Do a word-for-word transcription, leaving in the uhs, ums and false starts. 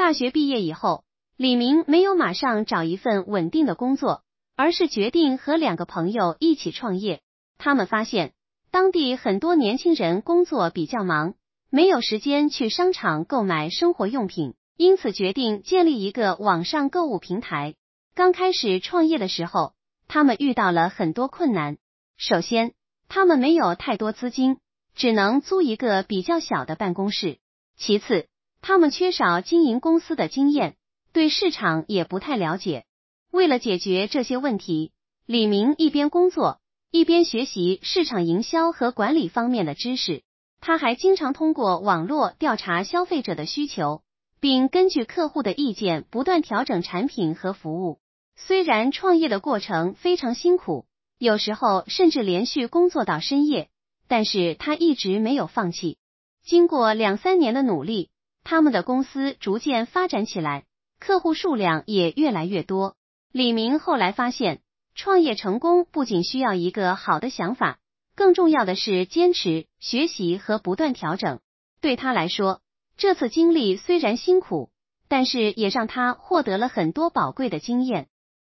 大学毕业以后，李明没有马上找一份稳定的工作，而是决定和两个朋友一起创业。他们发现，当地很多年轻人工作比较忙，没有时间去商场购买生活用品，因此决定建立一个网上购物平台。刚开始创业的时候，他们遇到了很多困难。首先，他们没有太多资金，只能租一个比较小的办公室。其次，他们缺少经营公司的经验，对市场也不太了解。为了解决这些问题，李明一边工作，一边学习市场营销和管理方面的知识。他还经常通过网络调查消费者的需求，并根据客户的意见不断调整产品和服务。虽然创业的过程非常辛苦，有时候甚至连续工作到深夜，但是他一直没有放弃。经过两三年的努力，他们的公司逐渐发展起来，客户数量也越来越多。李明后来发现，创业成功不仅需要一个好的想法，更重要的是坚持、学习和不断调整。对他来说，这次经历虽然辛苦，但是也让他获得了很多宝贵的经验。